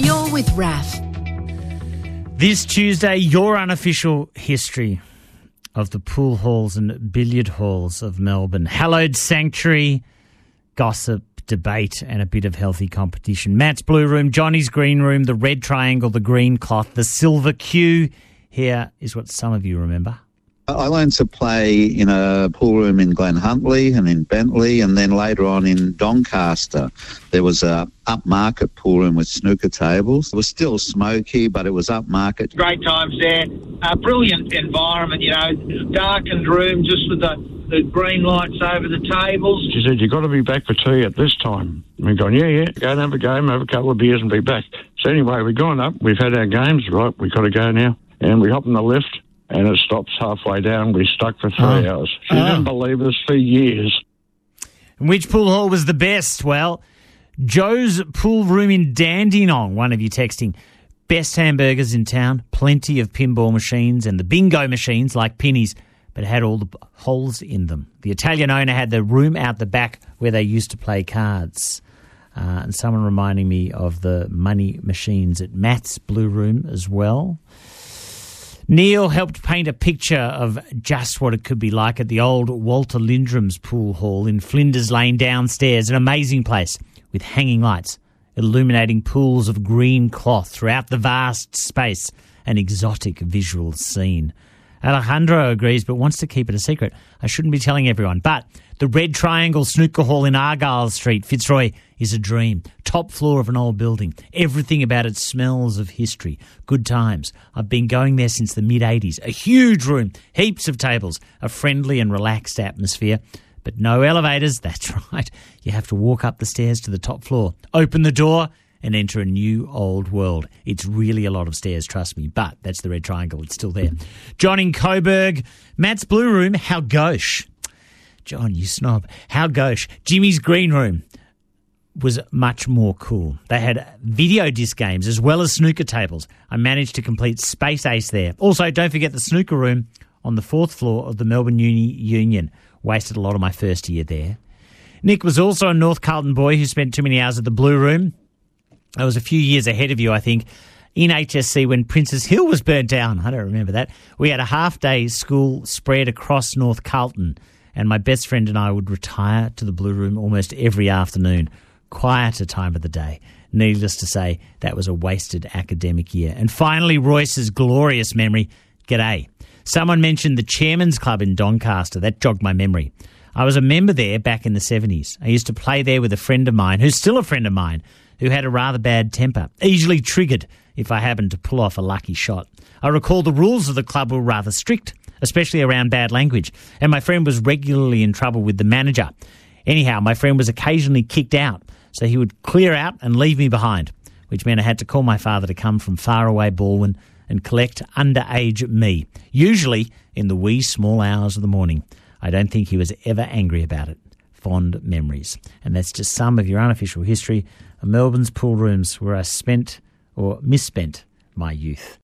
You're with RAF. This Tuesday, your unofficial history of the pool halls and billiard halls of Melbourne. Hallowed sanctuary, gossip, debate and a bit of healthy competition. Matt's Blue Room, Johnny's Green Room, the Red Triangle, the Green Cloth, the Silver Queue. Here is what some of you remember. I learned to play in a pool room in Glen Huntly and in Bentley, and then later on in Doncaster. There was a upmarket pool room with snooker tables. It was still smoky, but it was upmarket. Great times there. A brilliant environment, darkened room just with the green lights over the tables. She said, "You've got to be back for tea at this time." We're going, yeah, go and have a game, have a couple of beers and be back. So anyway, we've gone up, we've had our games, right, we've got to go now. And we hop in the lift, and it stops halfway down. We stuck for 3 hours. She didn't believe us for years. And which pool hall was the best? Well, Joe's Pool Room in Dandenong, one of you texting. Best hamburgers in town, plenty of pinball machines and the bingo machines like pennies, but it had all the holes in them. The Italian owner had the room out the back where they used to play cards. And someone reminding me of the money machines at Matt's Blue Room as well. Neil helped paint a picture of just what it could be like at the old Walter Lindrum's pool hall in Flinders Lane downstairs, an amazing place with hanging lights, illuminating pools of green cloth throughout the vast space, an exotic visual scene. Alejandro agrees but wants to keep it a secret. I shouldn't be telling everyone, but the Red Triangle Snooker Hall in Argyle Street, Fitzroy, is a dream. Top floor of an old building. Everything about it smells of history. Good times. I've been going there since the mid-'80s. A huge room, heaps of tables, a friendly and relaxed atmosphere. But no elevators, that's right. You have to walk up the stairs to the top floor, open the door and enter a new old world. It's really a lot of stairs, trust me, but that's the Red Triangle. It's still there. John in Coburg. Matt's Blue Room, how gauche. John, you snob. How gauche. Jimmy's Green Room was much more cool. They had video disc games as well as snooker tables. I managed to complete Space Ace there. Also, don't forget the snooker room on the 4th floor of the Melbourne Union. Wasted a lot of my first year there. Nick was also a North Carlton boy who spent too many hours at the Blue Room. I was a few years ahead of you, I think, in HSC when Princes Hill was burnt down. I don't remember that. We had a half-day school spread across North Carlton, and my best friend and I would retire to the Blue Room almost every afternoon. Quieter time of the day. Needless to say, that was a wasted academic year. And finally, Royce's glorious memory. G'day. Someone mentioned the Chairman's Club in Doncaster. That jogged my memory. I was a member there back in the 70s. I used to play there with a friend of mine, who's still a friend of mine, who had a rather bad temper, easily triggered if I happened to pull off a lucky shot. I recall the rules of the club were rather strict, especially around bad language, and my friend was regularly in trouble with the manager. Anyhow, my friend was occasionally kicked out, so he would clear out and leave me behind, which meant I had to call my father to come from far away Balwyn and collect underage me, usually in the wee small hours of the morning. I don't think he was ever angry about it. Fond memories. And that's just some of your unofficial history of Melbourne's pool rooms where I spent or misspent my youth.